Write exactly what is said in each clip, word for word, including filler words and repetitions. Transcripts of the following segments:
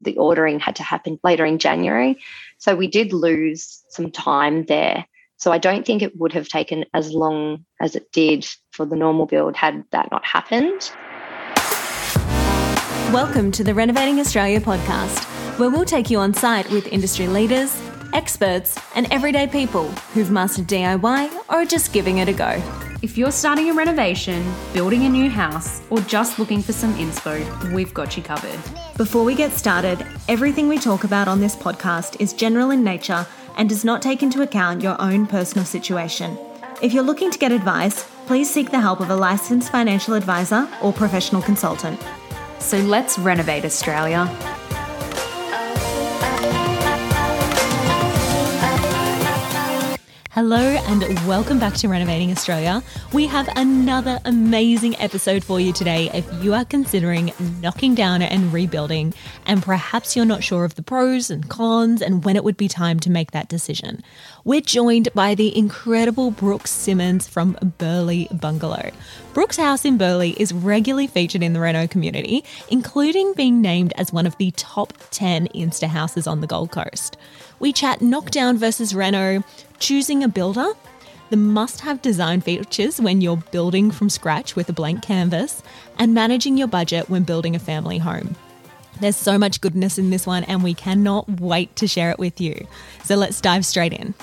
the ordering had to happen later in January. So we did lose some time there. So I don't think it would have taken as long as it did for the normal build had that not happened. Welcome to the Renovating Australia podcast, where we'll take you on site with industry leaders, experts, and everyday people who've mastered D I Y or are just giving it a go. If you're starting a renovation, building a new house, or just looking for some inspo, we've got you covered. Before we get started, everything we talk about on this podcast is general in nature and does not take into account your own personal situation. If you're looking to get advice, please seek the help of a licensed financial advisor or professional consultant. So let's renovate Australia. Hello and welcome back to Renovating Australia. We have another amazing episode for you today if you are considering knocking down and rebuilding and perhaps you're not sure of the pros and cons and when it would be time to make that decision. We're joined by the incredible Brooke Simmons from Burleigh Bungalow. Brooke's house in Burleigh is regularly featured in the reno community, including being named as one of the top ten Insta houses on the Gold Coast. We chat knockdown versus reno, choosing a builder, the must-have design features when you're building from scratch with a blank canvas, and managing your budget when building a family home. There's so much goodness in this one and we cannot wait to share it with you. So let's dive straight in.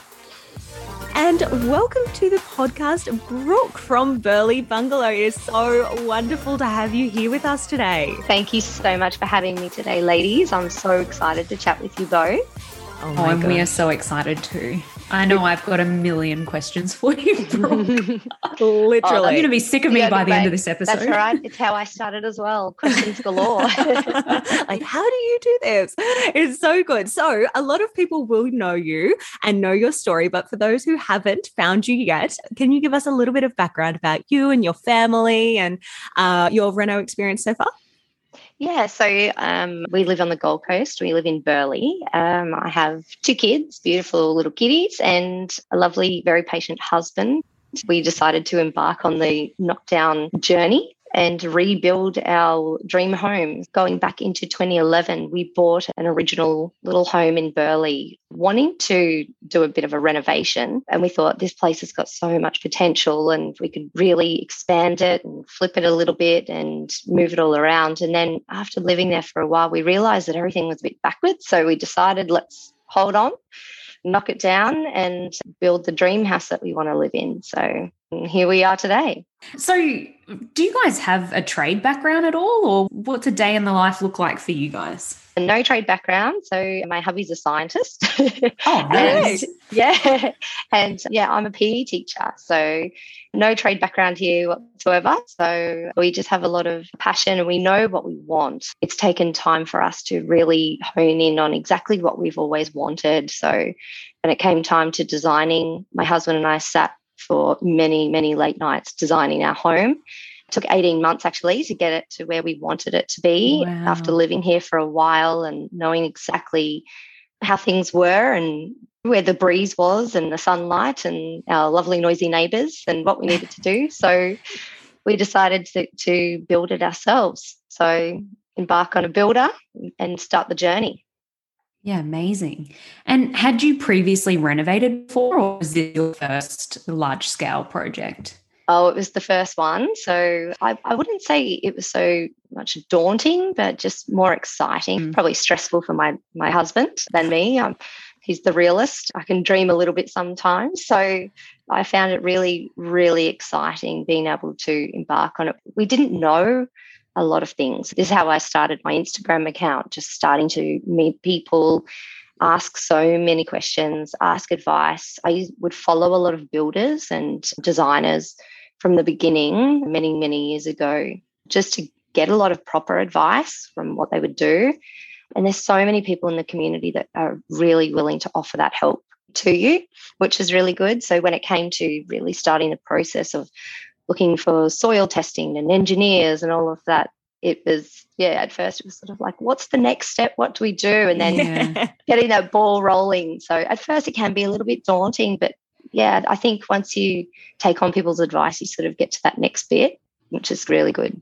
And welcome to the podcast, Brooke from Burleigh Bungalow. It is so wonderful to have you here with us today. Thank you so much for having me today, ladies. I'm so excited to chat with you both. Oh, oh and we are so excited too. I know I've got a million questions for you, Brooke. Literally. Oh, I'm going to be sick of me yeah, by the babe, end of this episode. That's right. It's how I started as well. Questions galore. Like, how do you do this? It's so good. So a lot of people will know you and know your story, but for those who haven't found you yet, can you give us a little bit of background about you and your family and uh, your reno experience so far? Yeah, so um, we live on the Gold Coast. We live in Burleigh. Um, I have two kids, beautiful little kitties, and a lovely, very patient husband. We decided to embark on the knockdown journey and rebuild our dream home. Going back into twenty eleven, we bought an original little home in Burleigh, wanting to do a bit of a renovation. And we thought this place has got so much potential and we could really expand it and flip it a little bit and move it all around. And then after living there for a while, we realised that everything was a bit backwards. So we decided, let's hold on, knock it down and build the dream house that we want to live in. So here we are today. So do you guys have a trade background at all, or what's a day in the life look like for you guys? No trade background. So my hubby's a scientist. Oh, nice. and, yeah. And yeah, I'm a P E teacher. So no trade background here whatsoever. So we just have a lot of passion and we know what we want. It's taken time for us to really hone in on exactly what we've always wanted. So when it came time to designing, my husband and I sat for many, many late nights designing our home. It took eighteen months actually to get it to where we wanted it to be. Wow. After living here for a while and knowing exactly how things were and where the breeze was and the sunlight and our lovely noisy neighbours and what we needed to do. So we decided to, to build it ourselves. So embark on a builder and start the journey. Yeah, amazing. And had you previously renovated before, or was this your first large-scale project? Oh, it was the first one. So I, I wouldn't say it was so much daunting, but just more exciting, mm. probably stressful for my, my husband than me. Um, he's the realist. I can dream a little bit sometimes. So I found it really, really exciting being able to embark on it. We didn't know a lot of things. This is how I started my Instagram account, just starting to meet people, ask so many questions, ask advice. I would follow a lot of builders and designers from the beginning many, many years ago, just to get a lot of proper advice from what they would do. And there's so many people in the community that are really willing to offer that help to you, which is really good. So when it came to really starting the process of looking for soil testing and engineers and all of that, it was, yeah, at first it was sort of like, what's the next step? What do we do? And then yeah. getting that ball rolling. So at first it can be a little bit daunting, but yeah, I think once you take on people's advice, you sort of get to that next bit, which is really good.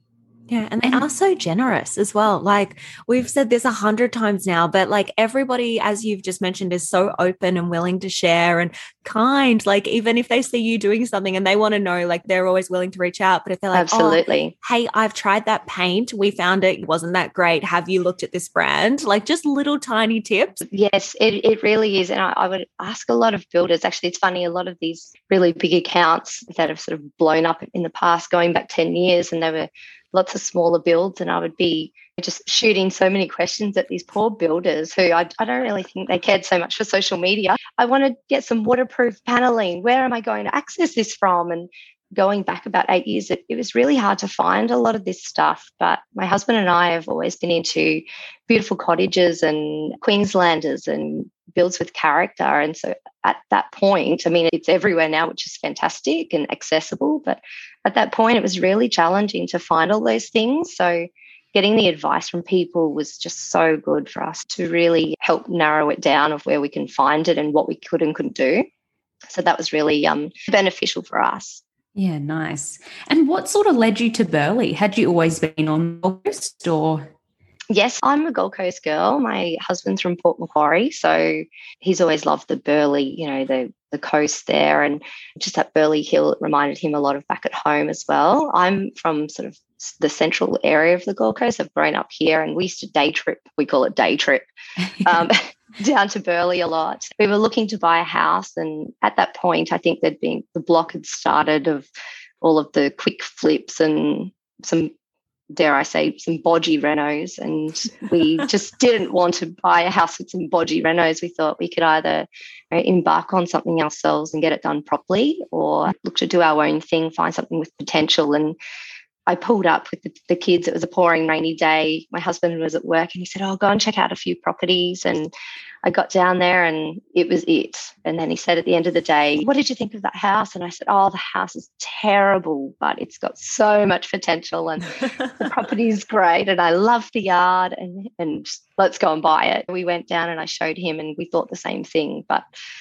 Yeah, and they are so generous as well. Like we've said this a hundred times now, but like everybody, as you've just mentioned, is so open and willing to share and kind. Like even if they see you doing something and they want to know, like they're always willing to reach out. But if they're like, absolutely, oh, hey, I've tried that paint. We found it wasn't that great. Have you looked at this brand? Like just little tiny tips. Yes, it, it really is. And I, I would ask a lot of builders. Actually, it's funny, a lot of these really big accounts that have sort of blown up in the past, going back ten years, and they were lots of smaller builds, and I would be just shooting so many questions at these poor builders who I, I don't really think they cared so much for social media. I want to get some waterproof paneling. Where am I going to access this from? And going back about eight years, it, it was really hard to find a lot of this stuff. But my husband and I have always been into beautiful cottages and Queenslanders and builds with character. And so at that point, I mean, it's everywhere now, which is fantastic and accessible. But at that point, it was really challenging to find all those things. So getting the advice from people was just so good for us to really help narrow it down of where we can find it and what we could and couldn't do. So that was really um, beneficial for us. Yeah, nice. And what sort of led you to Burleigh? Had you always been on the Gold Coast or? Yes, I'm a Gold Coast girl. My husband's from Port Macquarie, so he's always loved the Burleigh, you know, the the coast there, and just at Burleigh Hill, it reminded him a lot of back at home as well. I'm from sort of the central area of the Gold Coast. I've grown up here, and we used to day trip. We call it day trip. um, down to Burleigh a lot. We were looking to buy a house, and at that point, I think there'd been the block had started of all of the quick flips and some, dare I say, some bodgy renos, and we just didn't want to buy a house with some bodgy renos. We thought we could either you know, embark on something ourselves and get it done properly, or look to do our own thing, find something with potential. And I pulled up with the, the kids. It was a pouring rainy day. My husband was at work and he said, oh, go and check out a few properties. And I got down there and it was it. And then he said at the end of the day, what did you think of that house? And I said, oh, the house is terrible, but it's got so much potential and the property is great. And I love the yard and, and let's go and buy it. We went down and I showed him and we thought the same thing. But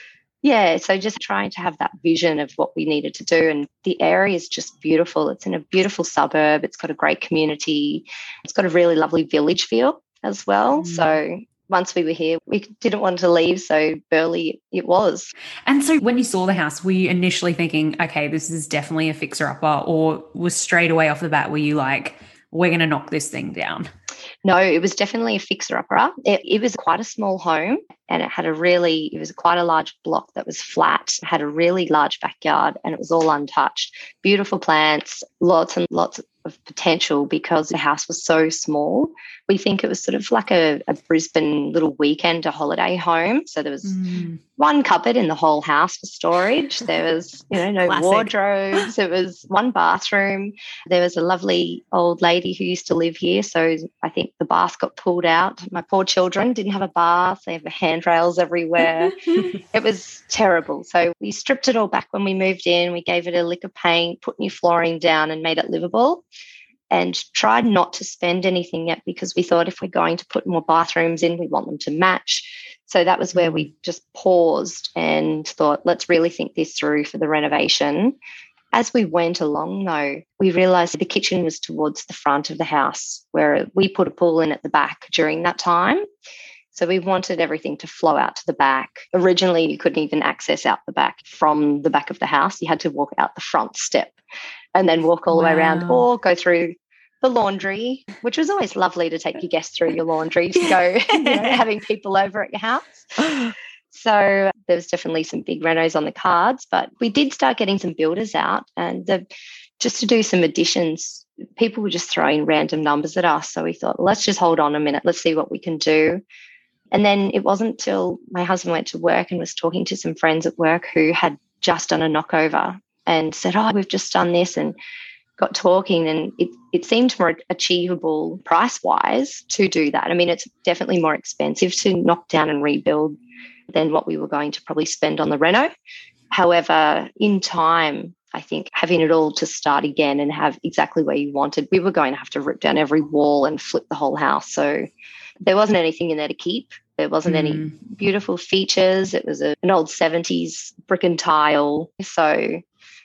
yeah, so just trying to have that vision of what we needed to do. And the area is just beautiful. It's in a beautiful suburb. It's got a great community. It's got a really lovely village feel as well. Mm. So once we were here, we didn't want to leave. So Burleigh it was. And so when you saw the house, were you initially thinking, okay, this is definitely a fixer-upper, or was straight away off the bat, were you like, we're going to knock this thing down? No, it was definitely a fixer-upper. It, it was quite a small home and it had a really, it was quite a large block that was flat. It had a really large backyard and it was all untouched. Beautiful plants, lots and lots of potential because the house was so small. We think it was sort of like a, a Brisbane little weekend, a holiday home. So there was mm. one cupboard in the whole house for storage. There was, you know, no Classic. wardrobes. There was one bathroom. There was a lovely old lady who used to live here. So I think the bath got pulled out. My poor children didn't have a bath. They have handrails everywhere. It was terrible. So we stripped it all back when we moved in. We gave it a lick of paint, put new flooring down and made it livable. And tried not to spend anything yet because we thought if we're going to put more bathrooms in, we want them to match. So that was where we just paused and thought, let's really think this through for the renovation. As we went along, though, we realised the kitchen was towards the front of the house where we put a pool in at the back during that time. So we wanted everything to flow out to the back. Originally, you couldn't even access out the back from the back of the house. You had to walk out the front step and then walk all wow. the way around or go through the laundry, which was always lovely to take your guests through your laundry to go you know, having people over at your house. So there was definitely some big renos on the cards, but we did start getting some builders out and the, just to do some additions. People were just throwing random numbers at us. So we thought, let's just hold on a minute. Let's see what we can do. And then it wasn't till my husband went to work and was talking to some friends at work who had just done a knockover and said, oh, we've just done this, and got talking, and it, it seemed more achievable price-wise to do that. I mean, it's definitely more expensive to knock down and rebuild than what we were going to probably spend on the reno. However, in time, I think having it all to start again and have exactly where you wanted, we were going to have to rip down every wall and flip the whole house. So there wasn't anything in there to keep. There wasn't mm. any beautiful features. It was a, an old seventies brick and tile. So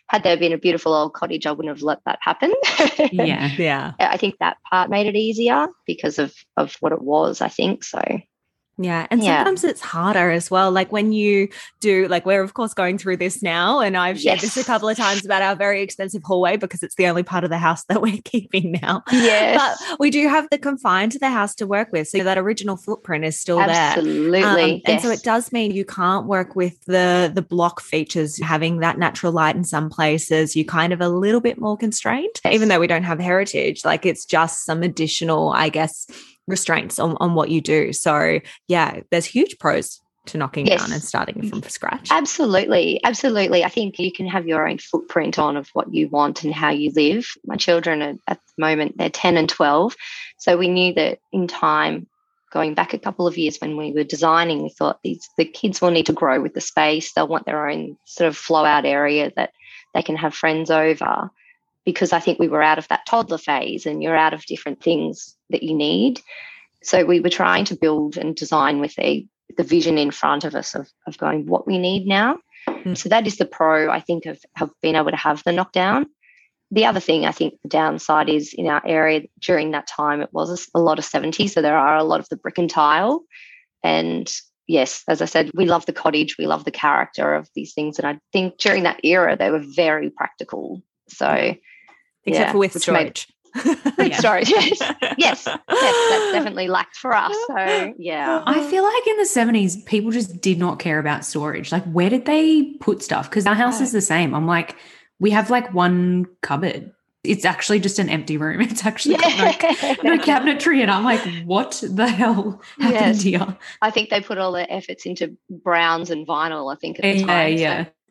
had there been a beautiful old cottage, I wouldn't have let that happen. Yeah. Yeah. I think that part made it easier because of, of what it was, I think. So Yeah. And Yeah. sometimes it's harder as well. Like when you do, like we're of course going through this now, and I've shared this a Yes. couple of times about our very expensive hallway because it's the only part of the house that we're keeping now. Yes. But we do have the confine to the house to work with. So that original footprint is still there. Absolutely. Um, and so Yes. it does mean you can't work with the the block features, having that natural light in some places. You kind of a little bit more constrained, Yes. even though we don't have heritage. Like it's just some additional, I guess, restraints on, on what you do. So yeah, there's huge pros to knocking Yes. down and starting from scratch. Absolutely. Absolutely. I think you can have your own footprint on of what you want and how you live. My children are at the moment, they're ten and twelve. So we knew that in time, going back a couple of years when we were designing, we thought these the kids will need to grow with the space. They'll want their own sort of flow out area that they can have friends over, because I think we were out of that toddler phase and you're out of different things that you need. So we were trying to build and design with a, the vision in front of us of, of going what we need now. Mm. So that is the pro, I think, of, of being able to have the knockdown. The other thing, I think the downside is in our area during that time, it was a lot of seventies. So there are a lot of the brick and tile. And yes, as I said, we love the cottage. We love the character of these things. And I think during that era, they were very practical. So Except yeah, for with which made- storage. With storage, yes. yes, yes, that's definitely lacked for us. So yeah, I feel like in the seventies, people just did not care about storage. Like, where did they put stuff? Because our house is the same. I'm like, we have like one cupboard. It's actually just an empty room. It's actually got no, no cabinetry. And I'm like, what the hell happened Yes. here? I think they put all their efforts into browns and vinyl, I think, at the Yeah, time. yeah. So.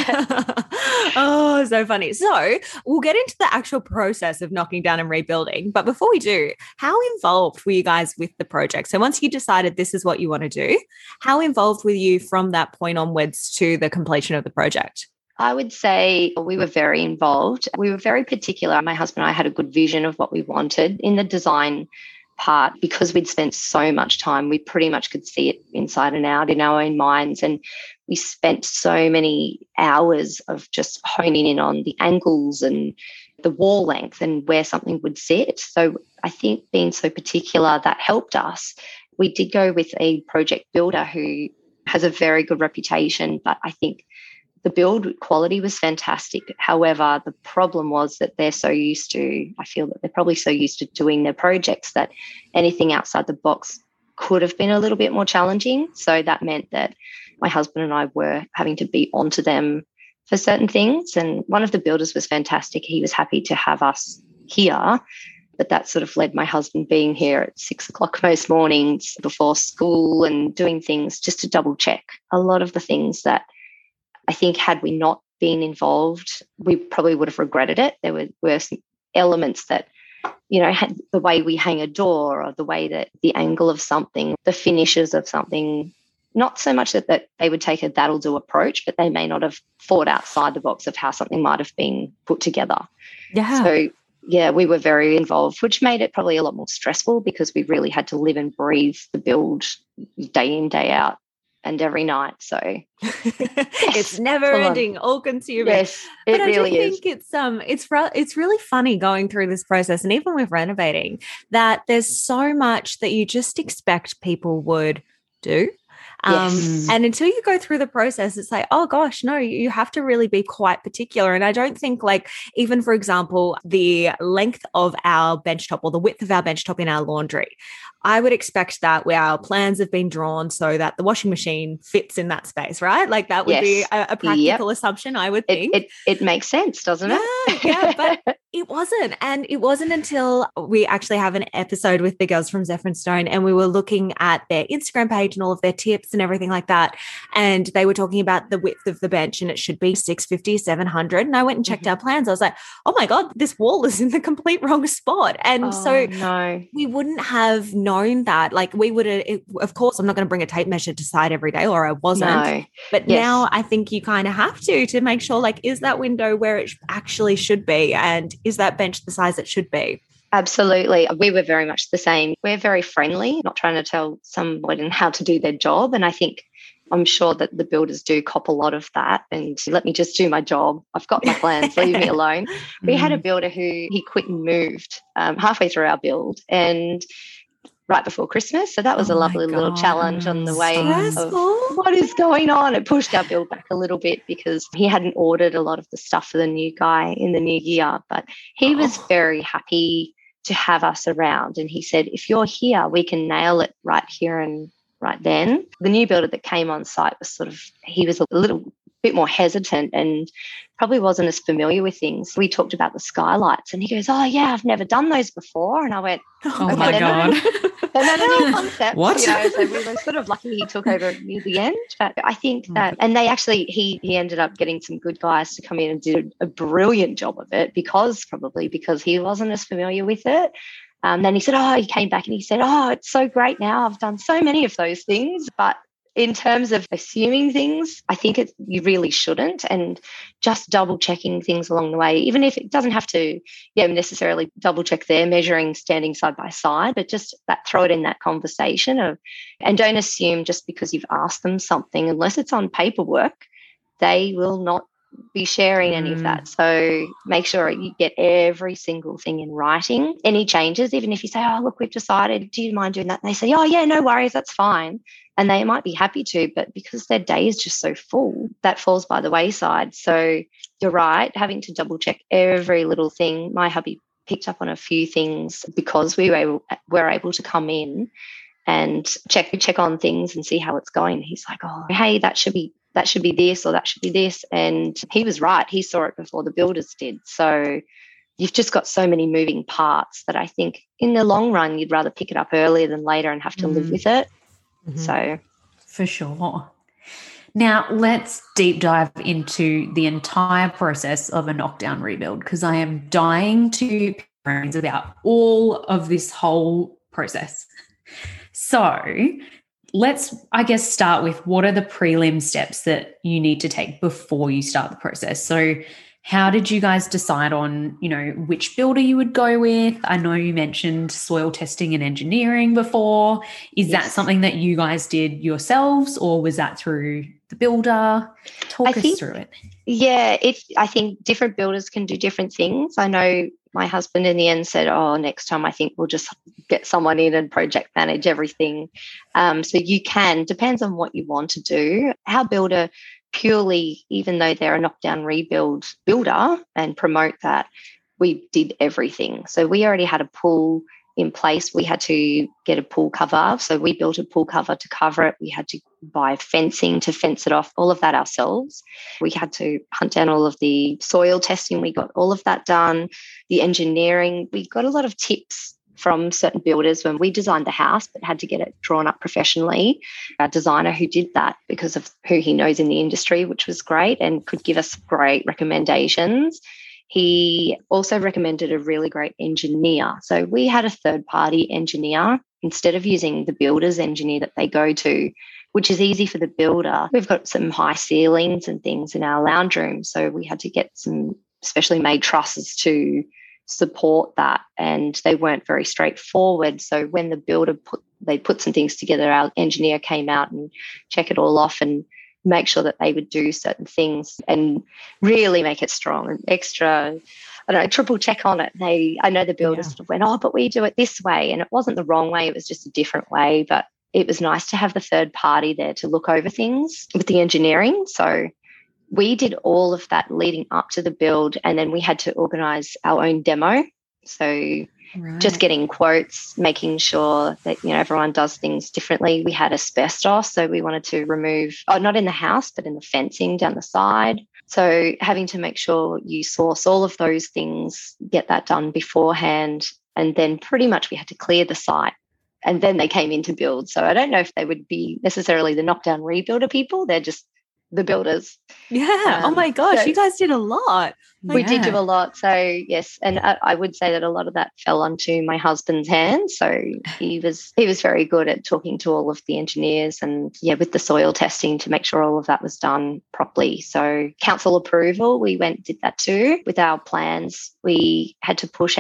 Oh, so funny. So we'll get into the actual process of knocking down and rebuilding. But before we do, how involved were you guys with the project? So once you decided this is what you want to do, how involved were you from that point onwards to the completion of the project? I would say we were very involved. We were very particular. My husband and I had a good vision of what we wanted in the design part. Because we'd spent so much time, we pretty much could see it inside and out in our own minds. And we spent so many hours of just honing in on the angles and the wall length and where something would sit. So I think being so particular, that helped us. We did go with a project builder who has a very good reputation, but I think the build quality was fantastic. However, the problem was that they're so used to, I feel that they're probably so used to doing their projects that anything outside the box could have been a little bit more challenging. So that meant that my husband and I were having to be onto them for certain things. And one of the builders was fantastic. He was happy to have us here, but that sort of led my husband being here at six o'clock most mornings before school and doing things just to double check a lot of the things that I think had we not been involved, we probably would have regretted it. There were, were some elements that, you know, had the way we hang a door or the way that the angle of something, the finishes of something, not so much that, that they would take a that'll do approach, but they may not have thought outside the box of how something might have been put together. Yeah. So, yeah, we were very involved, which made it probably a lot more stressful because we really had to live and breathe the build day in, day out. And every night, so it's never ending, all consuming. Yes, it but really I do is. think it's um, it's re- it's really funny going through this process, and even with renovating, that there's so much that you just expect people would do. Um, Yes. And until you go through the process, it's like, oh gosh, no, you have to really be quite particular. And I don't think, like, even for example, the length of our benchtop or the width of our benchtop in our laundry, I would expect that where our plans have been drawn so that the washing machine fits in that space, right? Like that would Yes. be a, a practical Yep. assumption, I would It, think. it it makes sense, doesn't yeah, it? yeah, but it wasn't. And it wasn't until we actually have an episode with the girls from Zephyr and Stone, and we were looking at their Instagram page and all of their tips and everything like that. And they were talking about the width of the bench, and it should be six fifty, seven hundred. And I went and checked Mhm. our plans. I was like, oh my God, this wall is in the complete wrong spot. And Oh, so no. we wouldn't have known that. Like we would have, it, of course, I'm not going to bring a tape measure to site every day, or I wasn't. No. But Yes. now I think you kind of have to, to make sure, like, is that window where it actually should be? And is that bench the size it should be? Absolutely. We were very much the same. We're very friendly, not trying to tell someone how to do their job. And I think I'm sure that the builders do cop a lot of that and let me just do my job. I've got my plans, leave me alone. We had a builder who he quit and moved um, halfway through our build and right before Christmas. So that was Oh a lovely my little God. challenge on the way Stressful. of what is going on. It pushed our build back a little bit because he hadn't ordered a lot of the stuff for the new guy in the new year, but he was Oh. very happy to have us around. And he said, if you're here, we can nail it right here and right then. The new builder that came on site was sort of, he was a little bit more hesitant and probably wasn't as familiar with things. We talked about the skylights and he goes, oh, yeah, I've never done those before. And I went, Oh okay, my they're God. not, they're not a new concept. What? You know, so we were sort of lucky he took over near the end. But I think that, and they actually, he he ended up getting some good guys to come in and did a brilliant job of it because probably because he wasn't as familiar with it. Um, then he said, oh, he came back and he said, oh, it's so great now. I've done so many of those things. But in terms of assuming things, I think it, you really shouldn't, and just double checking things along the way, even if it doesn't have to yeah, necessarily double check their measuring standing side by side, but just that throw it in that conversation of, and don't assume just because you've asked them something, unless it's on paperwork, they will not be sharing any of that. So make sure you get every single thing in writing. Any changes, even if you say, oh, look, we've decided, do you mind doing that? And they say, oh, yeah, no worries, that's fine. And they might be happy to, but because their day is just so full, that falls by the wayside. So you're right, having to double check every little thing. My hubby picked up on a few things because we were able, were able to come in and check check on things and see how it's going. He's like, oh, hey, that should be that should be this or that should be this. And he was right. He saw it before the builders did. So you've just got so many moving parts that I think in the long run, you'd rather pick it up earlier than later and have to mm. live with it. Mm-hmm. So for sure. Now let's deep dive into the entire process of a knockdown rebuild, because I am dying to pick brains about all of this whole process. So let's, I guess, start with what are the prelim steps that you need to take before you start the process. So how did you guys decide on, you know, which builder you would go with? I know you mentioned soil testing and engineering before. Is yes. that something that you guys did yourselves, or was that through the builder? Talk I us think, through it. Yeah, it, I think different builders can do different things. I know my husband in the end said, oh, next time I think we'll just get someone in and project manage everything. Um, so you can, depends on what you want to do. Our builder purely, even though they're a knockdown rebuild builder and promote that, we did everything. So we already had a pool in place. We had to get a pool cover. So we built a pool cover to cover it. We had to buy fencing to fence it off, all of that ourselves. We had to hunt down all of the soil testing. We got all of that done. The engineering, we got a lot of tips from certain builders when we designed the house, but had to get it drawn up professionally. Our designer who did that because of who he knows in the industry, which was great, and could give us great recommendations. He also recommended a really great engineer. So we had a third-party engineer instead of using the builder's engineer that they go to, which is easy for the builder. We've got some high ceilings and things in our lounge room, so we had to get some specially made trusses to support that, and they weren't very straightforward. So when the builder put they put some things together, our engineer came out and check it all off and make sure that they would do certain things and really make it strong and extra, I don't know, triple check on it. They, I know the builders yeah. sort of went, oh, but we do it this way, and it wasn't the wrong way, it was just a different way. But it was nice to have the third party there to look over things with the engineering. So we did all of that leading up to the build, and then we had to organise our own demo. So right. just getting quotes, making sure that, you know, everyone does things differently. We had asbestos, so we wanted to remove, oh, not in the house, but in the fencing down the side. So having to make sure you source all of those things, get that done beforehand, and then pretty much we had to clear the site. And then they came in to build. So I don't know if they would be necessarily the knockdown rebuilder people. They're just the builders. Yeah. Um, oh my gosh, so you guys did a lot. We yeah. did do a lot. So yes, and I, I would say that a lot of that fell onto my husband's hands. So he was he was very good at talking to all of the engineers and yeah, with the soil testing to make sure all of that was done properly. So council approval, we went did that too. With our plans, we had to push our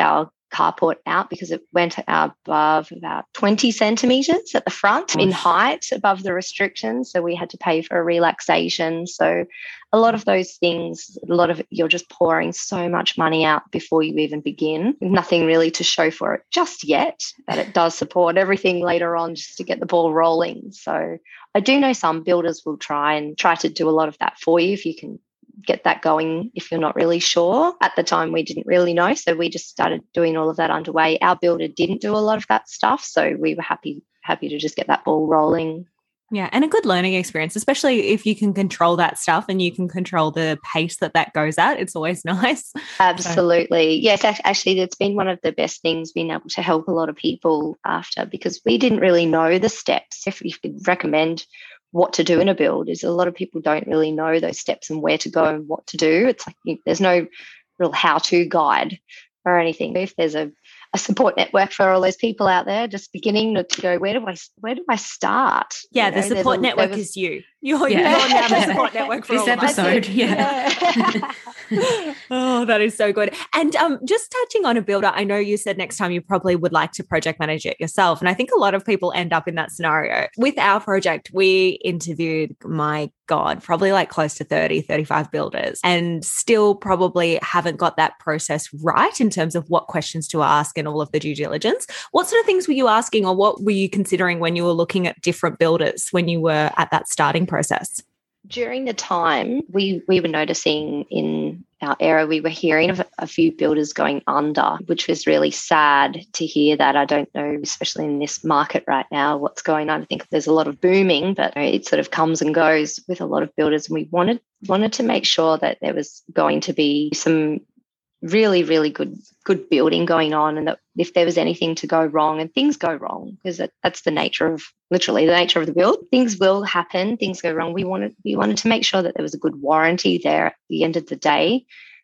carport out because it went above about twenty centimetres at the front in height above the restrictions. So we had to pay for a relaxation. So a lot of those things, a lot of it, you're just pouring so much money out before you even begin. Nothing really to show for it just yet, but it does support everything later on just to get the ball rolling. So I do know some builders will try and try to do a lot of that for you if you can get that going if you're not really sure. At the time, we didn't really know, so we just started doing all of that underway. Our builder didn't do a lot of that stuff, so we were happy happy to just get that ball rolling. Yeah, and a good learning experience, especially if you can control that stuff and you can control the pace that that goes at. It's always nice. Absolutely. So. Yes, actually, it's been one of the best things being able to help a lot of people after, because we didn't really know the steps. If you could recommend what to do in a build, is a lot of people don't really know those steps and where to go and what to do. It's like you, there's no real how-to guide or anything. If there's a, a support network for all those people out there just beginning to go, where do I where do I start? Yeah, you know, the support a, network was, is you. You're, yeah. you're now the support network for this all episode. Of us. Yeah. yeah. Oh, that is so good. And um, just touching on a builder, I know you said next time you probably would like to project manage it yourself. And I think a lot of people end up in that scenario. With our project, we interviewed, my God, probably like close to thirty, thirty-five builders, and still probably haven't got that process right in terms of what questions to ask and all of the due diligence. What sort of things were you asking, or what were you considering when you were looking at different builders when you were at that starting process? During the time, we we were noticing in our area, we were hearing of a few builders going under, which was really sad to hear that. I don't know, especially in this market right now, what's going on. I think there's a lot of booming, but it sort of comes and goes with a lot of builders. And we wanted wanted to make sure that there was going to be some really, really good good building going on, and that if there was anything to go wrong, and things go wrong, because that, that's the nature of, literally the nature of the build, things will happen, things go wrong. We wanted we wanted to make sure that there was a good warranty there at the end of the day.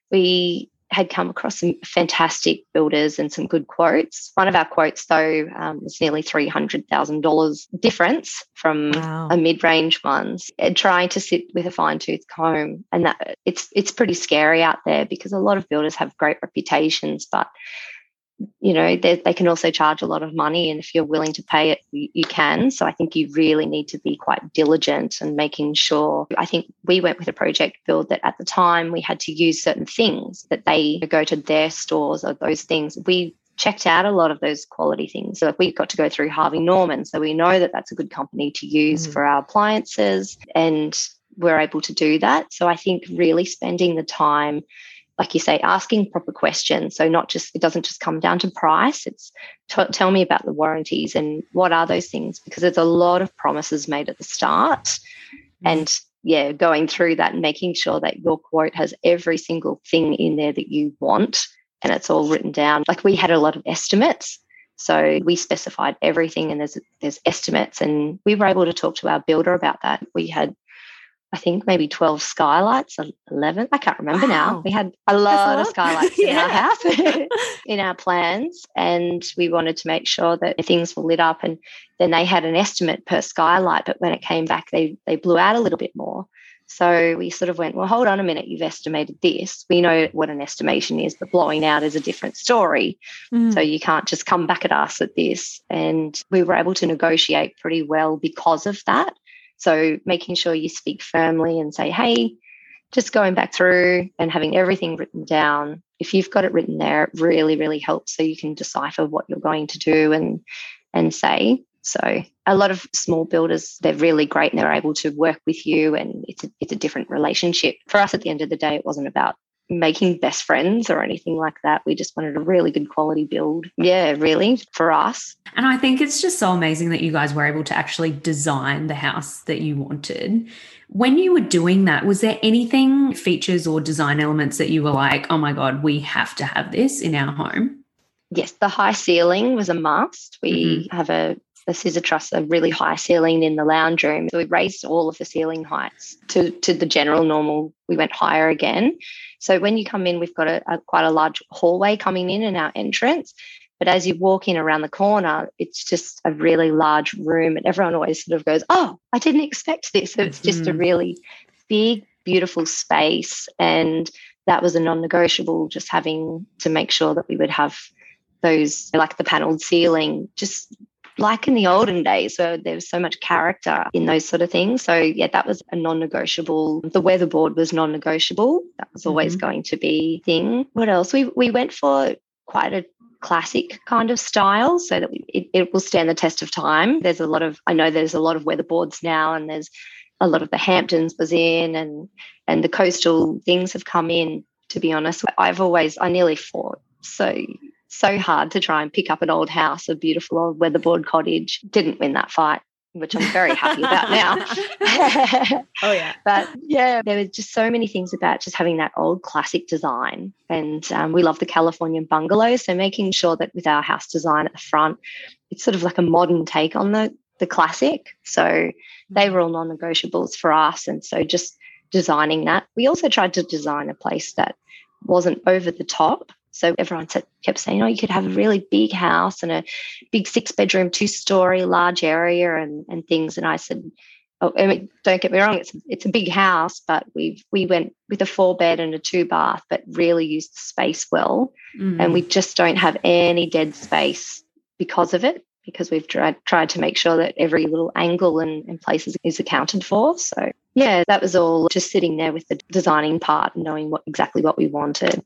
We had come across some fantastic builders and some good quotes. One of our quotes, though, um, was nearly three hundred thousand dollars difference from wow. a mid-range ones, and trying to sit with a fine-tooth comb. And that it's it's pretty scary out there, because a lot of builders have great reputations, but you know, they, they can also charge a lot of money, and if you're willing to pay it, you, you can. So I think you really need to be quite diligent and making sure. I think we went with a project build that at the time we had to use certain things that they go to their stores, or those things. We checked out a lot of those quality things. So we got to go through Harvey Norman, so we know that that's a good company to use mm. for our appliances, and we're able to do that. So I think really spending the time, like you say, asking proper questions. So not just, it doesn't just come down to price. It's t- tell me about the warranties and what are those things, because there's a lot of promises made at the start. Mm-hmm. And yeah, going through that and making sure that your quote has every single thing in there that you want, and it's all written down. Like we had a lot of estimates. So we specified everything, and there's there's estimates, and we were able to talk to our builder about that. We had, I think, maybe twelve skylights, eleven. I can't remember wow. now. We had a lot of skylights in our house, in our plans, and we wanted to make sure that things were lit up. And then they had an estimate per skylight, but when it came back, they they blew out a little bit more. So we sort of went, well, hold on a minute, you've estimated this. We know what an estimation is, but blowing out is a different story. Mm. So you can't just come back at us at this. And we were able to negotiate pretty well because of that. So making sure you speak firmly and say, hey, just going back through and having everything written down. If you've got it written there, it really, really helps, so you can decipher what you're going to do and and say. So a lot of small builders, they're really great, and they're able to work with you, and it's a, it's a different relationship. For us, at the end of the day, it wasn't about making best friends or anything like that. We just wanted a really good quality build. Yeah, really, for us. And I think it's just so amazing that you guys were able to actually design the house that you wanted. When you were doing that, was there anything, features or design elements that you were like, oh my God, we have to have this in our home? Yes, the high ceiling was a must. We mm-hmm. have a a scissor truss, a really high ceiling in the lounge room. So we raised all of the ceiling heights to, to the general normal. We went higher again. So when you come in, we've got a, a quite a large hallway coming in in our entrance. But as you walk in around the corner, it's just a really large room, and everyone always sort of goes, oh, I didn't expect this. So it's just mm-hmm. a really big, beautiful space. And that was a non-negotiable, just having to make sure that we would have those, like the panelled ceiling, just like in the olden days where there was so much character in those sort of things. So, yeah, that was a non-negotiable. The weatherboard was non-negotiable. That was always mm-hmm. going to be a thing. What else? We we went for quite a classic kind of style so that it, it will stand the test of time. There's a lot of, I know there's a lot of weatherboards now, and there's a lot of the Hamptons was in, and and the coastal things have come in, to be honest. I've always, I nearly fought so so hard to try and pick up an old house, a beautiful old weatherboard cottage. Didn't win that fight, which I'm very happy about now. Oh, yeah. But, yeah, there were just so many things about just having that old classic design. And um, we love the Californian bungalows, so making sure that with our house design at the front, it's sort of like a modern take on the, the classic. So they were all non-negotiables for us, and so just designing that. We also tried to design a place that wasn't over the top. So everyone said, kept saying, oh, you could have a really big house and a big six-bedroom, two-story, large area and, and things. And I said, oh, I mean, don't get me wrong, it's it's a big house, but we we went with a four-bed and a two-bath, but really used the space well. Mm. And we just don't have any dead space because of it, because we've tried, tried to make sure that every little angle and, and places is accounted for. So, yeah, that was all just sitting there with the designing part and knowing what exactly what we wanted.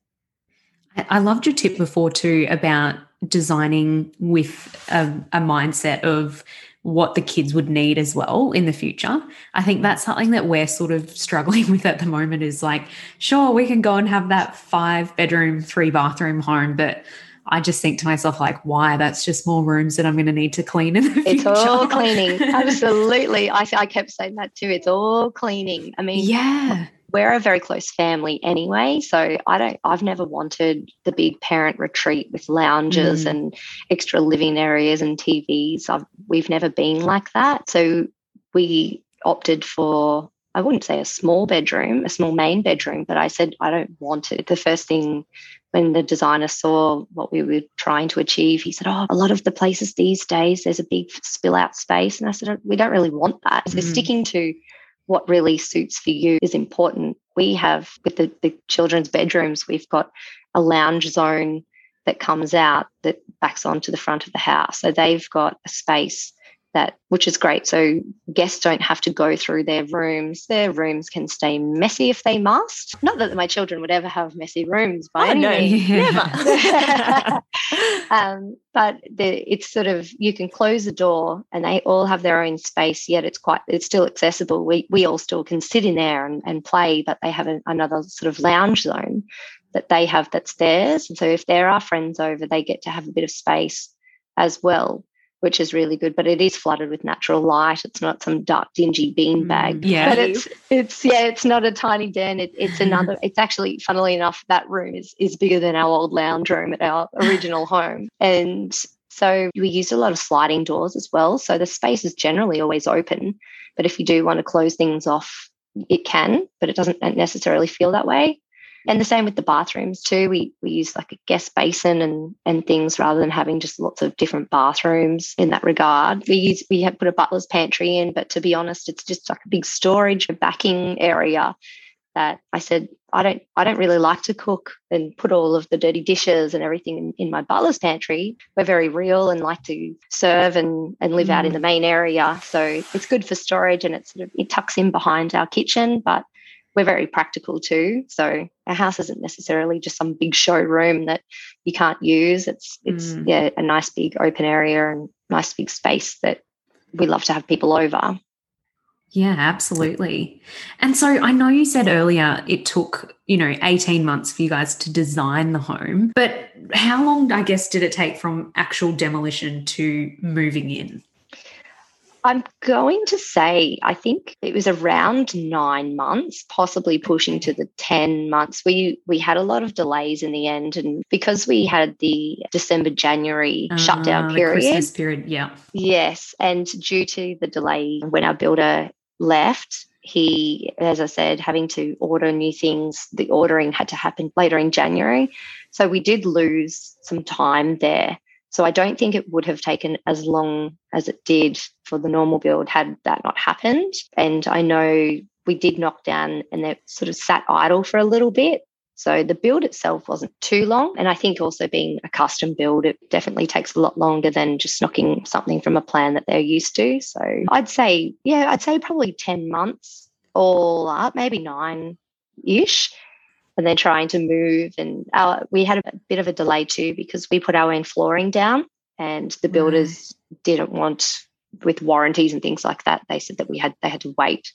I loved your tip before too about designing with a, a mindset of what the kids would need as well in the future. I think that's something that we're sort of struggling with at the moment is like, sure, we can go and have that five bedroom, three bathroom home, but I just think to myself, like, why? That's just more rooms that I'm going to need to clean in the future. It's all cleaning. Absolutely. I, I kept saying that too. It's all cleaning. I mean, yeah. We're a very close family anyway, so I don't. I've never wanted the big parent retreat with lounges mm. and extra living areas and T Vs. I've, we've never been like that, so we opted for, I wouldn't say a small bedroom, a small main bedroom, but I said I don't want it. The first thing when the designer saw what we were trying to achieve, he said, oh, a lot of the places these days, there's a big spill out space, and I said, we don't really want that. So mm. sticking to what really suits for you is important. We have, with the, the children's bedrooms, we've got a lounge zone that comes out that backs onto the front of the house. So they've got a space that, which is great. So guests don't have to go through their rooms. Their rooms can stay messy if they must. Not that my children would ever have messy rooms by oh, any no, means. Never. um, but the, it's sort of, you can close the door and they all have their own space, yet it's quite, it's still accessible. We we all still can sit in there and, and play, but they have a, another sort of lounge zone that they have that's theirs. And so if there are friends over, they get to have a bit of space as well, which is really good. But it is flooded with natural light. It's not some dark, dingy beanbag. Yeah. But it's, it's yeah, it's not a tiny den. It, it's another, it's actually, funnily enough, that room is, is bigger than our old lounge room at our original home. And so we used a lot of sliding doors as well. So the space is generally always open. But if you do want to close things off, it can, but it doesn't necessarily feel that way. And the same with the bathrooms too. We we use like a guest basin and and things rather than having just lots of different bathrooms in that regard. We use we have put a butler's pantry in, but to be honest, it's just like a big storage backing area that I said I don't I don't really like to cook and put all of the dirty dishes and everything in, in my butler's pantry. We're very real and like to serve and, and live mm. out in the main area. So it's good for storage and it's sort of it tucks in behind our kitchen, but we're very practical too. So our house isn't necessarily just some big showroom that you can't use. It's it's mm. yeah, a nice big open area and nice big space that we love to have people over. Yeah, absolutely. And so I know you said earlier it took, you know, eighteen months for you guys to design the home, but how long, I guess, did it take from actual demolition to moving in? I'm going to say I think it was around nine months, possibly pushing to the ten months. We we had a lot of delays in the end, and because we had the December, January uh, shutdown period. The Christmas period, yeah. Yes, and due to the delay when our builder left, he, as I said, having to order new things, the ordering had to happen later in January. So we did lose some time there. So I don't think it would have taken as long as it did for the normal build had that not happened. And I know we did knock down and it sort of sat idle for a little bit. So the build itself wasn't too long. And I think also being a custom build, it definitely takes a lot longer than just knocking something from a plan that they're used to. So I'd say, yeah, I'd say probably ten months all up, maybe nine-ish. And then trying to move. And our, we had a bit of a delay too because we put our own flooring down and the builders right. didn't want, with warranties and things like that, they said that we had they had to wait.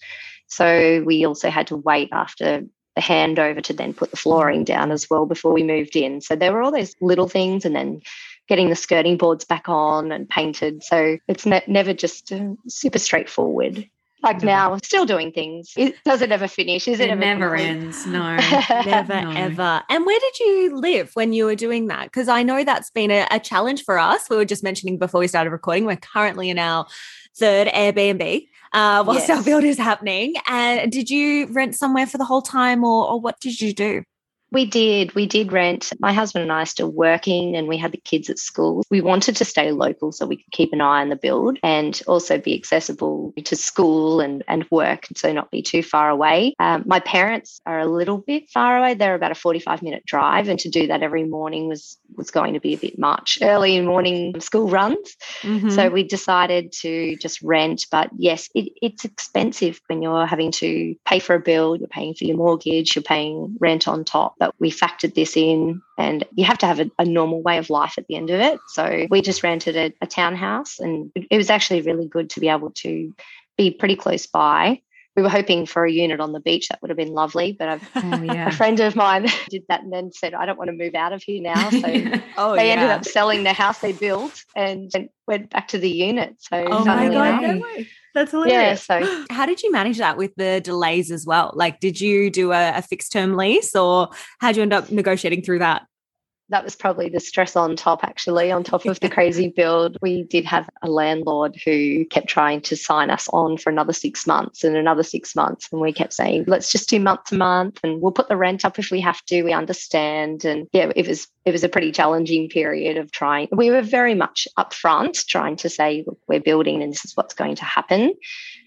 So we also had to wait after the handover to then put the flooring down as well before we moved in. So there were all those little things, and then getting the skirting boards back on and painted. So it's ne- never just uh, super straightforward. Like never. Now, still doing things. It doesn't ever finish, is it? It ever never complete? ends. No, never no. ever. And where did you live when you were doing that? Because I know that's been a, a challenge for us. We were just mentioning before we started recording, we're currently in our third Airbnb uh, whilst yes. our build is happening. And did you rent somewhere for the whole time, or, or what did you do? We did. We did rent. My husband and I are still working, and we had the kids at school. We wanted to stay local so we could keep an eye on the build and also be accessible to school and, and work, so not be too far away. Um, my parents are a little bit far away. They're about a forty-five minute drive, and to do that every morning was was going to be a bit much. Early morning school runs. Mm-hmm. So we decided to just rent. But yes, it, it's expensive when you're having to pay for a build, you're paying for your mortgage, you're paying rent on top. But we factored this in, and you have to have a, a normal way of life at the end of it. So we just rented a, a townhouse, and it was actually really good to be able to be pretty close by. We were hoping for a unit on the beach. That would have been lovely. But I've, oh, yeah. a friend of mine did that and then said, I don't want to move out of here now. So oh, they yeah. ended up selling the house they built and went back to the unit. So oh my God, enough, no way. That's hilarious. Yeah, so how did you manage that with the delays as well? Like, did you do a, a fixed term lease, or how did you end up negotiating through that? That was probably the stress on top, actually, on top of the crazy build. We did have a landlord who kept trying to sign us on for another six months and another six months. And we kept saying, let's just do month to month and we'll put the rent up if we have to. We understand. And yeah, it was it was a pretty challenging period of trying. We were very much upfront trying to say, look, we're building and this is what's going to happen,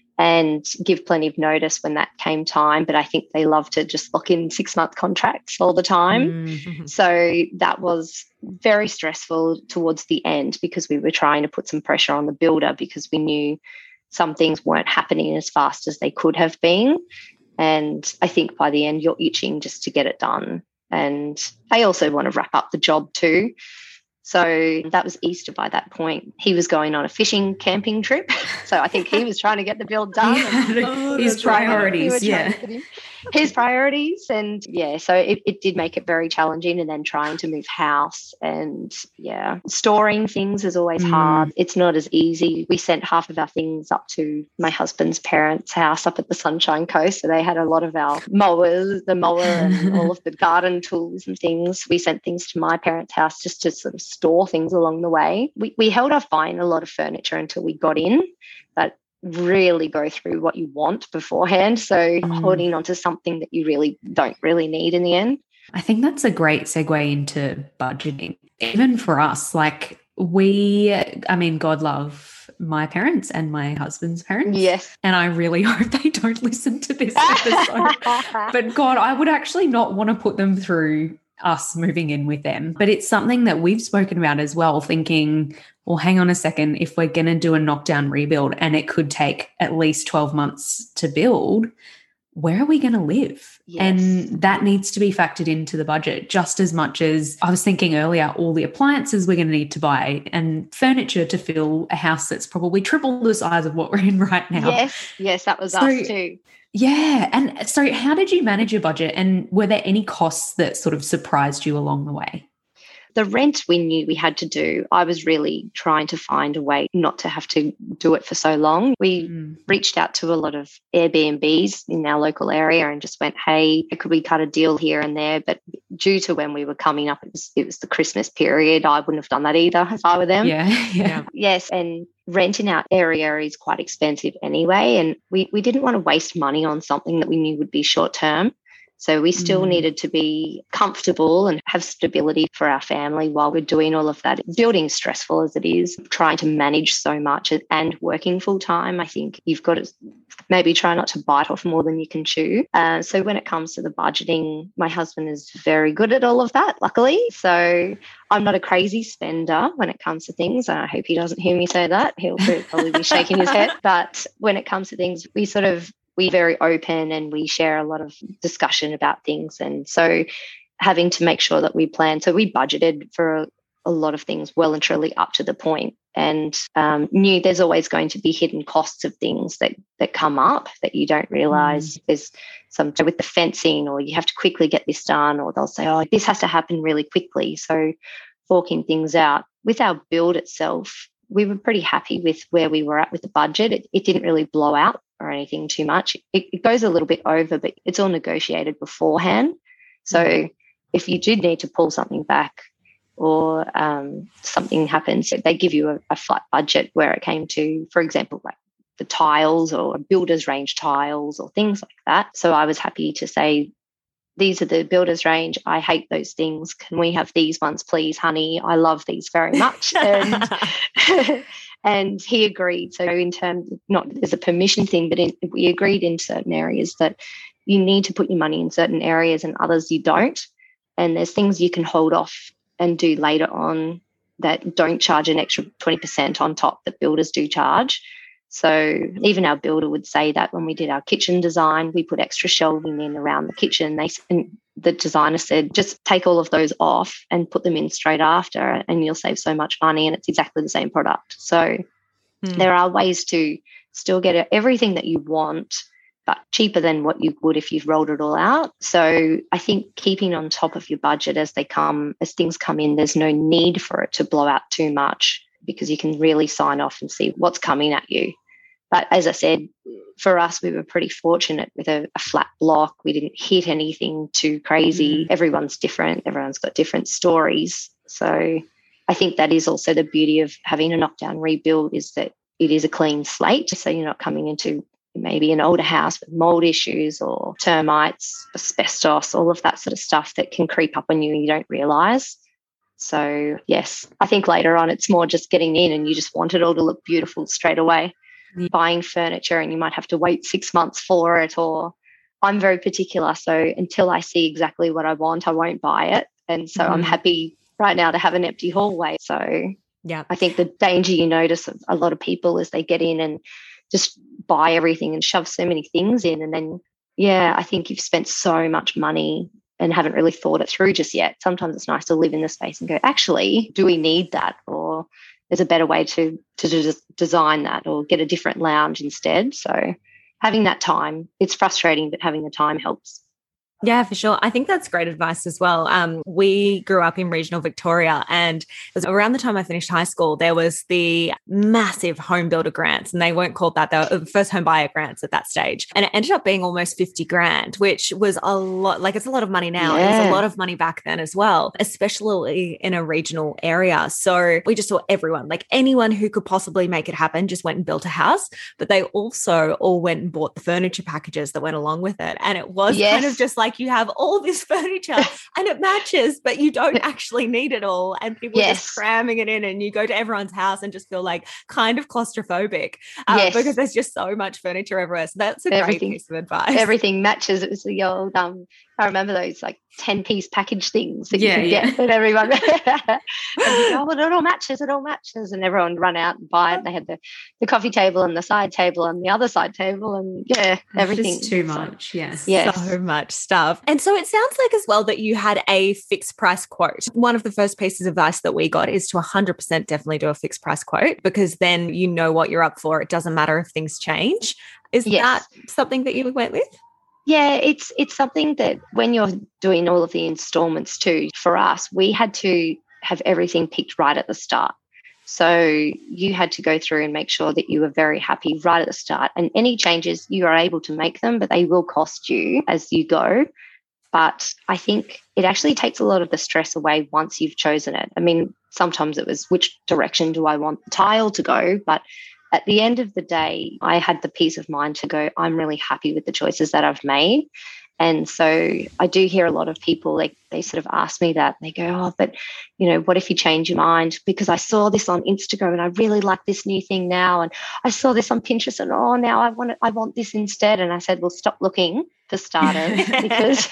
and give plenty of notice when that came time. But I think they love to just lock in six-month contracts all the time. Mm-hmm. So that was very stressful towards the end because we were trying to put some pressure on the builder because we knew some things weren't happening as fast as they could have been. And I think by the end, you're itching just to get it done. And they also want to wrap up the job too. So that was Easter by that point. He was going on a fishing camping trip. So I think he was trying to get the build done. Yeah. And his priorities, yeah. His priorities. And yeah, so it, it did make it very challenging. And then trying to move house and yeah, storing things is always Mm. hard. It's not as easy. We sent half of our things up to my husband's parents' house up at the Sunshine Coast. So they had a lot of our mowers, the mower and all of the garden tools and things. We sent things to my parents' house just to sort of store things along the way. We, we held off buying a lot of furniture until we got in, but really go through what you want beforehand. So Mm. holding onto something that you really don't really need in the end. I think that's a great segue into budgeting. Even for us, like we, I mean, God love my parents and my husband's parents. Yes. And I really hope they don't listen to this episode. But God, I would actually not want to put them through us moving in with them. But it's something that we've spoken about as well, thinking, well, hang on a second, if we're going to do a knockdown rebuild and it could take at least twelve months to build, where are we going to live? Yes. And that needs to be factored into the budget just as much as I was thinking earlier, all the appliances we're going to need to buy and furniture to fill a house that's probably triple the size of what we're in right now. Yes, yes, that was So, us too. Yeah. And so how did you manage your budget, and were there any costs that sort of surprised you along the way? The rent we knew we had to do, I was really trying to find a way not to have to do it for so long. We Mm. reached out to a lot of Airbnbs in our local area and just went, hey, could we cut a deal here and there? But due to when we were coming up, it was, it was the Christmas period. I wouldn't have done that either if I were them. Yeah. Yeah. Yes, and rent in our area is quite expensive anyway, and we, we didn't want to waste money on something that we knew would be short term. So we still Mm. needed to be comfortable and have stability for our family while we're doing all of that. Building stressful as it is, trying to manage so much and working full time, I think you've got to maybe try not to bite off more than you can chew. Uh, so when it comes to the budgeting, my husband is very good at all of that, luckily. So I'm not a crazy spender when it comes to things. And I hope he doesn't hear me say that. He'll probably be shaking his head. But when it comes to things, we sort of we're very open and we share a lot of discussion about things. And so having to make sure that we plan. So we budgeted for a, a lot of things well and truly up to the point, and um, knew there's always going to be hidden costs of things that that come up that you don't realise. Mm. There's some with the fencing, or you have to quickly get this done, or they'll say, oh, this has to happen really quickly. So forking things out. With our build itself, we were pretty happy with where we were at with the budget. It, it didn't really blow out or anything too much. It, it goes a little bit over, but it's all negotiated beforehand. So mm. if you did need to pull something back or um, something happens, they give you a, a flat budget where it came to, for example, like the tiles or builder's range tiles or things like that. So I was happy to say, these are the builder's range. I hate those things. Can we have these ones, please, honey? I love these very much. And and he agreed. So in terms of, not as a permission thing, but in, we agreed in certain areas that you need to put your money in certain areas and others you don't. And there's things you can hold off and do later on that don't charge an extra twenty percent on top that builders do charge. So even our builder would say that when we did our kitchen design, we put extra shelving in around the kitchen. They and the designer said, just take all of those off and put them in straight after, and you'll save so much money, and it's exactly the same product. So mm. there are ways to still get everything that you want, but cheaper than what you would if you've rolled it all out. So I think keeping on top of your budget as they come, as things come in, there's no need for it to blow out too much, because you can really sign off and see what's coming at you. But as I said, for us, we were pretty fortunate with a, a flat block. We didn't hit anything too crazy. Mm. Everyone's different. Everyone's got different stories. So I think that is also the beauty of having a knockdown rebuild, is that it is a clean slate. So you're not coming into maybe an older house with mold issues or termites, asbestos, all of that sort of stuff that can creep up on you and you don't realise. So, yes, I think later on it's more just getting in and you just want it all to look beautiful straight away. Yeah. Buying furniture and you might have to wait six months for it, or I'm very particular. So until I see exactly what I want, I won't buy it. And so mm-hmm. I'm happy right now to have an empty hallway. So yeah, I think the danger you notice of a lot of people is they get in and just buy everything and shove so many things in. And then, yeah, I think you've spent so much money and haven't really thought it through just yet. Sometimes it's nice to live in the space and go, actually, do we need that? Or there's a better way to, to just design that, or get a different lounge instead. So having that time, it's frustrating, but having the time helps. Yeah, for sure. I think that's great advice as well. Um, we grew up in regional Victoria, and it was around the time I finished high school, there was the massive home builder grants, and they weren't called that. They were first home buyer grants at that stage. And it ended up being almost fifty grand, which was a lot. Like, it's a lot of money now. Yeah. It was a lot of money back then as well, especially in a regional area. So we just saw everyone, like anyone who could possibly make it happen, just went and built a house. But they also all went and bought the furniture packages that went along with it. And it was yes. kind of just like, Like you have all this furniture and it matches, but you don't actually need it all. And people yes. are just cramming it in, and you go to everyone's house and just feel like kind of claustrophobic uh, yes. because there's just so much furniture everywhere. So that's a everything, great piece of advice. Everything matches. It was the old, um, I remember those like ten piece package things that yeah, you could yeah. get, and everyone, and you go, oh, it all matches, it all matches. And everyone would run out and buy it. They had the, the coffee table and the side table and the other side table, and yeah, everything. It's too much, so, yes. yes. So much stuff. And so it sounds like as well that you had a fixed price quote. One of the first pieces of advice that we got is to one hundred percent definitely do a fixed price quote, because then you know what you're up for. It doesn't matter if things change. Is yes. that something that you went with? Yeah, it's it's something that when you're doing all of the installments too, for us, we had to have everything picked right at the start. So you had to go through and make sure that you were very happy right at the start. And any changes, you are able to make them, but they will cost you as you go. But I think it actually takes a lot of the stress away once you've chosen it. I mean, sometimes it was, which direction do I want the tile to go? But at the end of the day, I had the peace of mind to go, I'm really happy with the choices that I've made. And so I do hear a lot of people, like they sort of ask me that. They go, oh, but, you know, what if you change your mind? Because I saw this on Instagram and I really like this new thing now. And I saw this on Pinterest and, oh, now I want it, I want this instead. And I said, well, stop looking for starters because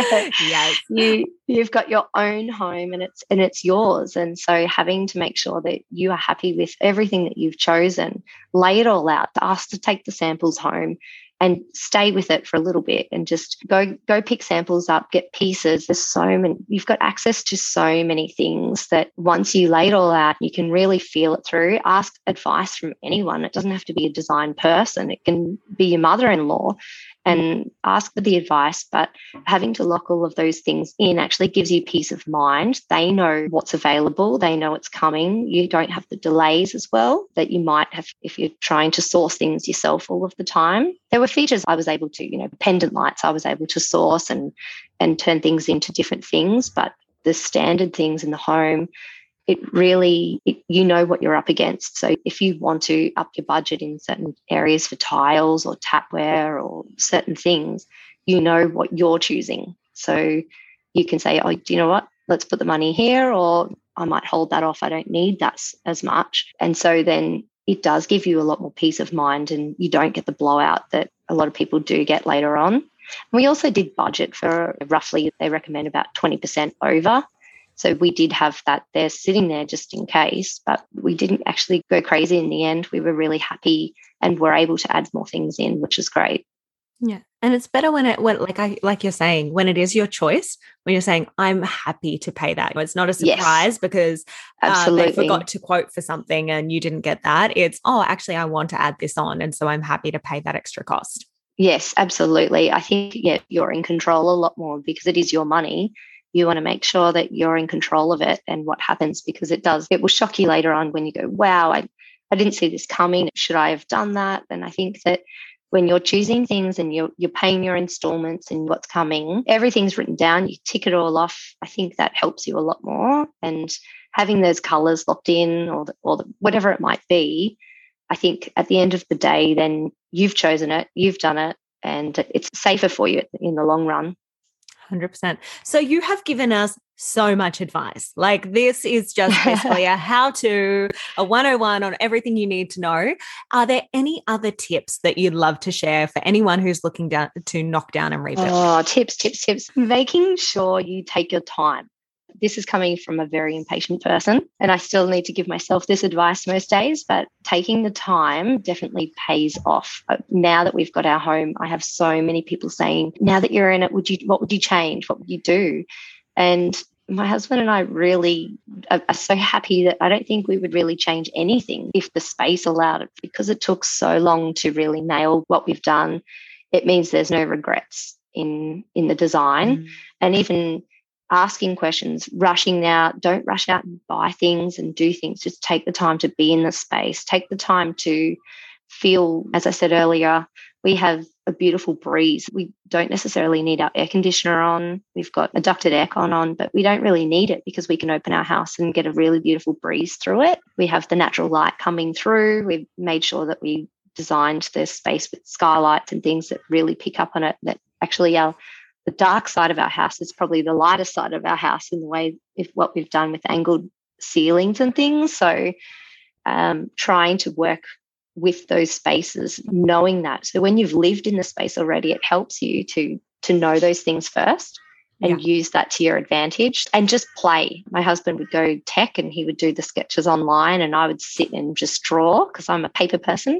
yes. you, you've got your own home and it's, and it's yours. And so having to make sure that you are happy with everything that you've chosen, lay it all out, ask to take the samples home, and stay with it for a little bit and just go go pick samples up, get pieces. There's so many, you've got access to so many things that once you lay it all out, you can really feel it through. Ask advice from anyone. It doesn't have to be a design person. It can be your mother-in-law, and ask for the advice. But having to lock all of those things in actually gives you peace of mind. They know what's available. They know it's coming. You don't have the delays as well that you might have if you're trying to source things yourself all of the time. There were features I was able to, you know, pendant lights I was able to source and and turn things into different things. But the standard things in the home, it really, it, you know what you're up against. So if you want to up your budget in certain areas for tiles or tapware or certain things, you know what you're choosing. So you can say, oh, do you know what? Let's put the money here, or I might hold that off. I don't need that as much. And so then it does give you a lot more peace of mind, and you don't get the blowout that a lot of people do get later on. We also did budget for roughly, they recommend about twenty percent over. So we did have that there sitting there just in case, but we didn't actually go crazy in the end. We were really happy and were able to add more things in, which is great. Yeah. And it's better when it, when, like I, like you're saying, when it is your choice, when you're saying, I'm happy to pay that. It's not a surprise yes, because uh, they forgot to quote for something and you didn't get that. It's, oh, actually, I want to add this on. And so I'm happy to pay that extra cost. Yes, absolutely. I think, yeah, you're in control a lot more because it is your money. You want to make sure that you're in control of it and what happens, because it does, it will shock you later on when you go, wow, I, I didn't see this coming. Should I have done that? And I think that when you're choosing things and you're, you're paying your installments and what's coming, everything's written down, you tick it all off. I think that helps you a lot more. And having those colours locked in or, the, or the, whatever it might be, I think at the end of the day, then you've chosen it, you've done it, and it's safer for you in the long run. one hundred percent. So you have given us so much advice. Like this is just basically a how-to, a one oh one on everything you need to know. Are there any other tips that you'd love to share for anyone who's looking down to knock down and rebuild? Oh, tips, tips, tips. Making sure you take your time. This is coming from a very impatient person, and I still need to give myself this advice most days, but taking the time definitely pays off. Now that we've got our home, I have so many people saying, now that you're in it, would you, what would you change? What would you do? And my husband and I really are, are so happy that I don't think we would really change anything if the space allowed it, because it took so long to really nail what we've done. It means there's no regrets in, in the design. Mm. And even asking questions, rushing out, don't rush out and buy things and do things. Just take the time to be in the space. Take the time to feel, as I said earlier, we have a beautiful breeze. We don't necessarily need our air conditioner on. We've got a ducted aircon on, but we don't really need it because we can open our house and get a really beautiful breeze through it. We have the natural light coming through. We've made sure that we designed the space with skylights and things that really pick up on it, that actually our the dark side of our house is probably the lighter side of our house in the way of what we've done with angled ceilings and things. So um, trying to work with those spaces, knowing that. So when you've lived in the space already, it helps you to, to know those things first and yeah. use that to your advantage and just play. My husband would go tech and he would do the sketches online and I would sit and just draw because I'm a paper person.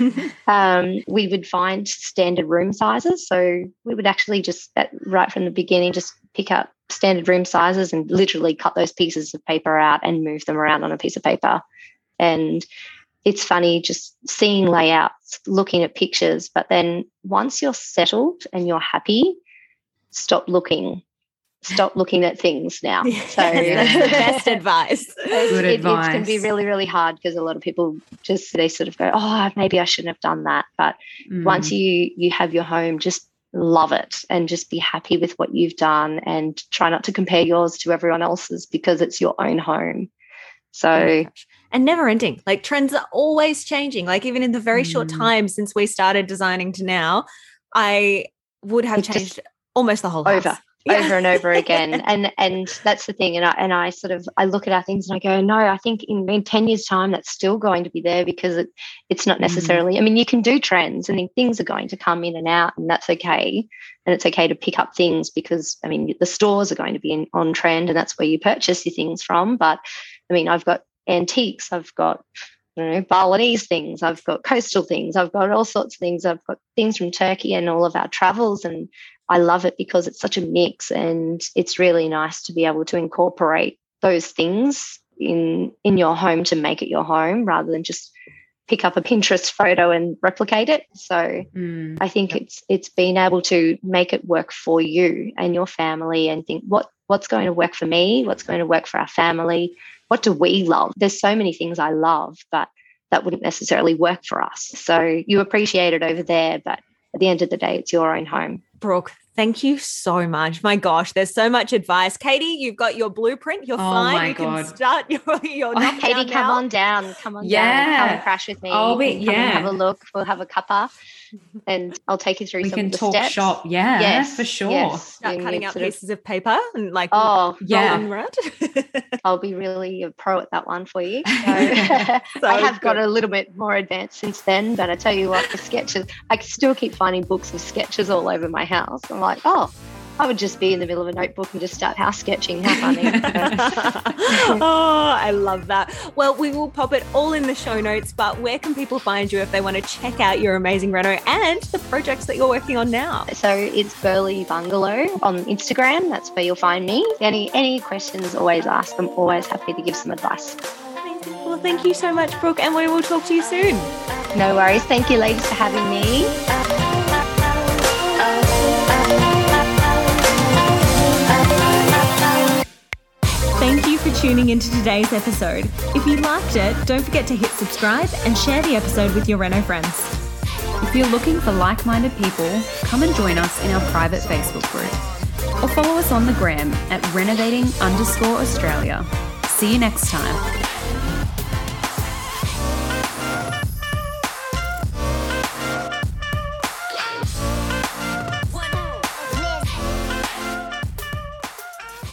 um, we would find standard room sizes. So we would actually just, at, right from the beginning, just pick up standard room sizes and literally cut those pieces of paper out and move them around on a piece of paper. And it's funny just seeing layouts, looking at pictures, but then once you're settled and you're happy, stop looking. Stop looking at things now. So that's the best advice. Good it, advice. It can be really, really hard because a lot of people just, they sort of go, oh, maybe I shouldn't have done that. But mm. once you you have your home, just love it and just be happy with what you've done and try not to compare yours to everyone else's because it's your own home. So, oh and never ending. Like trends are always changing. Like even in the very mm. short time since we started designing to now, I would have it changed just, Almost the whole house. Over. Yeah. Over and over again. And and that's the thing. And I and I sort of I look at our things and I go, no, I think in, in ten years' time that's still going to be there, because it, it's not necessarily, mm. I mean, you can do trends and things are going to come in and out, and that's okay. And it's okay to pick up things because, I mean, the stores are going to be in, on trend, and that's where you purchase your things from. But I mean, I've got antiques, I've got, I don't know, Balinese things, I've got coastal things, I've got all sorts of things. I've got things from Turkey and all of our travels, and I love it because it's such a mix, and it's really nice to be able to incorporate those things in in your home to make it your home, rather than just pick up a Pinterest photo and replicate it. So mm, I think yep. it's it's being able to make it work for you and your family, and think what what's going to work for me, what's going to work for our family, what do we love? There's so many things I love, but that wouldn't necessarily work for us. So you appreciate it over there, but at the end of the day, it's your own home. Brooke, thank you so much. My gosh, there's so much advice. Katie, you've got your blueprint. You're oh fine. My you God. can start your, your oh, Katie, come now. on down. Come on yeah. down. Come and crash with me. I'll be, come yeah. and have a look. We'll have a cuppa and I'll take you through we some can of the talk steps. shop. Yeah, yes, for sure. Yes. Start cutting out pieces of, of paper and like oh, yeah. around. I'll be really a pro at that one for you. So, so I have good. got a little bit more advanced since then, but I tell you what, the sketches, I still keep finding books of sketches all over my house. I'm like, oh, I would just be in the middle of a notebook and just start house sketching. How funny. Oh, I love that. Well, we will pop it all in the show notes, but where can people find you if they want to check out your amazing reno and the projects that you're working on now? So it's Burleigh Bungalow on Instagram. That's where you'll find me. Any, any questions, always ask. I'm always happy to give some advice. Amazing. Well, thank you so much, Brooke, and we will talk to you soon. No worries. Thank you, ladies, for having me. Thank you for tuning into today's episode. If you liked it, don't forget to hit subscribe and share the episode with your reno friends. If you're looking for like-minded people, come and join us in our private Facebook group. Or follow us on the gram at renovating underscore Australia. See you next time.